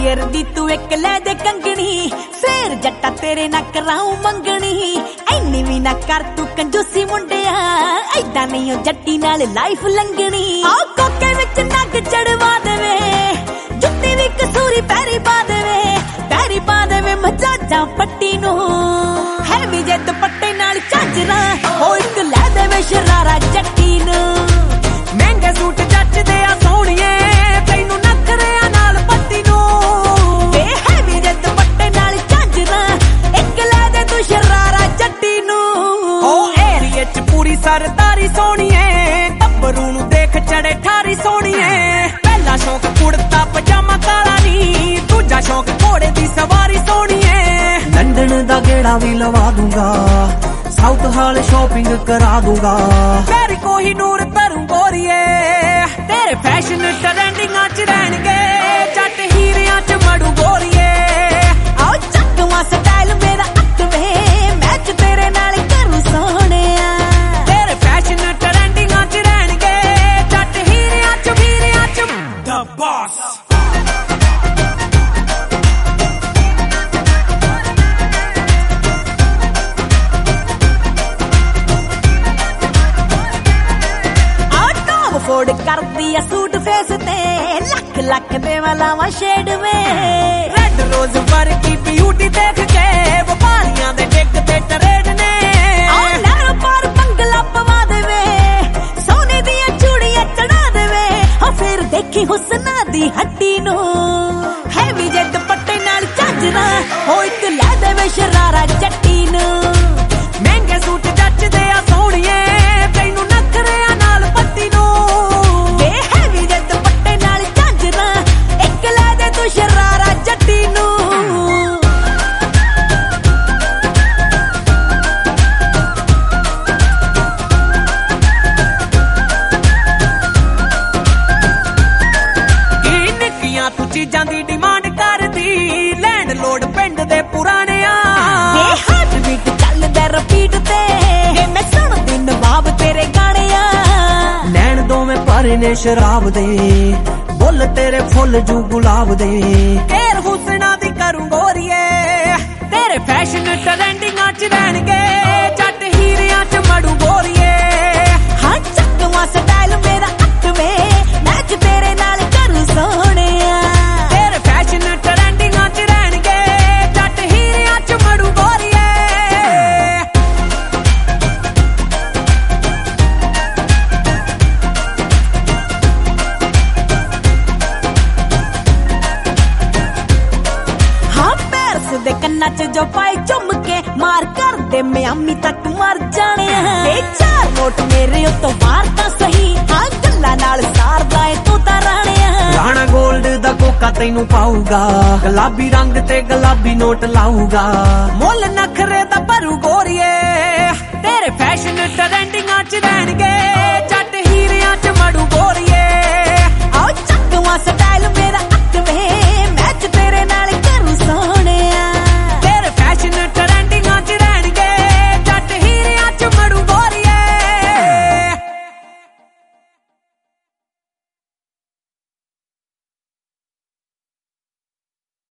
Year दी तू एक लै दे कंगनी, फिर जट्टा तेरे ना कराऊं मंगनी। इन्नी भी ना कर तू कंजूसी मुंडिया, ऐदा नहीं ओ जट्टी नाल लाइफ लंघनी। आ कोके विच नग चढ़वा देवे, जुत्ती भी कसूरी पैरी पा देवे, पैरी पा देवे मजाजा पट्टी नू। है भी जे दुपट्टे नाल झांजरा, ओ एक लै देवे शरारा जट्टी नू। महंगे सूट जचदे आ सोहणिए, तैनू नखरिया नाल पत्ती नू। है भी जे दुपट्टे नाल झांजरा, एक लै दे तू शरारा जट्टी नू। ओ एरिए च पूरी सरदारी सोहणिए, टब्बरू नू देख चढ़े ठारी सोहणिए। पहला शौक कुड़ता पजामा काला नी, दूजा शौक घोड़े दी सवारी सोहणिए। लंदन दा गेड़ा भी लवा दूंगा, साउथ हाल शॉपिंग करा दूंगा। मेरी कोहिनूर तरूं गोरीए, तेरे फैशन ट्रेंडिंगां च रहणगे, जट हीरियां च मड़ू गोरीए। आओ चकवा स्टाइल मेरा अकवे, मैच तेरे नाल करूं सोहणिया। तेरे फैशन ट्रेंडिंगां च रहणगे, जट हीरियां च वीरियां च द बॉस। फोड़ कर दिया सूट फेस ते, लख लख दे वाला शेड में। रेड रोज वर्गी ब्यूटी देख के, व्यापारियां दे डिग ते ट्रेड ने। नर पर बंगला पवा देवे, सोने दिया चूड़ियां चढ़ा देवे। फिर देखी हुस्ना दी हट्टी नू, है भी जे दुपट्टे नाल झांजरा, ओ एक लै देवे शरारा जट्टी नू। महंगे सूट जचदे आ सोहणिए, तैनू नखरिया नाल पत्ती नू। शरारा जट्टी नू। निक्कियां तू चीजां दी डिमांड करदी, लैंड लोड पिंड दे पुराने हार्ट बीट चलदा रिपीट ते, मैं सुणदी नवाब तेरे गाने आ। नैन दोवें भरे ने शराब दे, फुल तेरे फुल जू गुलाब दे। तेर हुस्ना दी करूं गोरीए, तेरे फैशन ट्रेंडिंगां च रहणगे, जट हीरियां च मड़ू गोरीए। हाँ चकवा स्टाइल मेरा अकवे, मैच तेरे नाल करूं सोहणिया। तेरे फैशन ट्रेंडिंगां च रहणगे, जट हीरियां च मड़ू गोरीए। दे कन्ना च जो पाए चुम के, मार कर दे मियामी तक मर जाने। चार नोट मेरे उत्तो मार तां सही, हाँ गल्लां नाल सारदा ए तू तां राणे। राणा गोल्ड दा कोका तैनू पाऊगा, गुलाबी रंग ते गुलाबी नोट लाऊगा। मुल नखरे दा